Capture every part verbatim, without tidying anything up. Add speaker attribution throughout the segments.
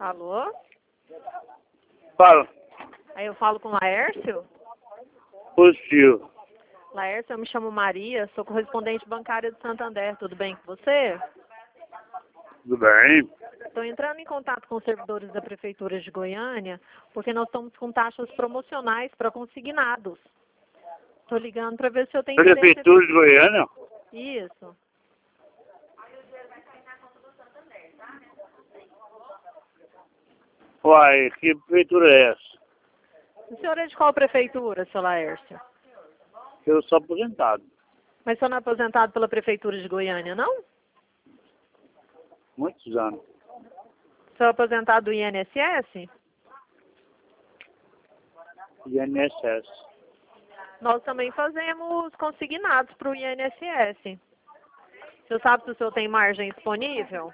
Speaker 1: Alô?
Speaker 2: Fala.
Speaker 1: Aí eu falo com o Laércio.
Speaker 2: Positivo.
Speaker 1: Laércio, eu me chamo Maria, sou correspondente bancária do Santander. Tudo bem com você?
Speaker 2: Tudo bem?
Speaker 1: Estou entrando em contato com os servidores da Prefeitura de Goiânia, porque nós estamos com taxas promocionais para consignados. Estou ligando para ver se eu tenho interesse...
Speaker 2: Prefeitura de Goiânia?
Speaker 1: Isso.
Speaker 2: Uai, que prefeitura é essa?
Speaker 1: O senhor é de qual prefeitura, seu Laércio?
Speaker 2: Eu sou aposentado.
Speaker 1: Mas o senhor não é aposentado pela Prefeitura de Goiânia, não?
Speaker 2: Muitos anos.
Speaker 1: O senhor é aposentado do I N S S?
Speaker 2: I N S S.
Speaker 1: Nós também fazemos consignados para o I N S S. O senhor sabe se o senhor tem margem disponível?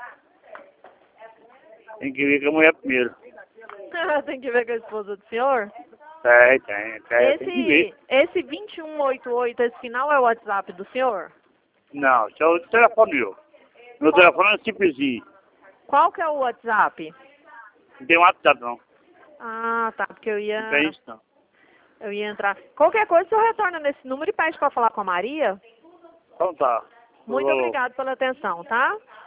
Speaker 2: Tem que vir com a mulher primeiro.
Speaker 1: Tem que ver com a esposa do senhor?
Speaker 2: Tem, tem, tem, tem que
Speaker 1: Esse,
Speaker 2: ver.
Speaker 1: esse vinte e um oitenta e oito, esse final é o WhatsApp do senhor?
Speaker 2: Não, isso é o telefone meu. Meu telefone é simplesinho.
Speaker 1: Qual que é o WhatsApp?
Speaker 2: Não tem WhatsApp não.
Speaker 1: Ah, tá, porque eu ia...
Speaker 2: Não tem isso não.
Speaker 1: Eu ia entrar... Qualquer coisa, o senhor retorna nesse número e pede para falar com a Maria?
Speaker 2: Então tá.
Speaker 1: Muito
Speaker 2: Falou.
Speaker 1: obrigado pela atenção, tá?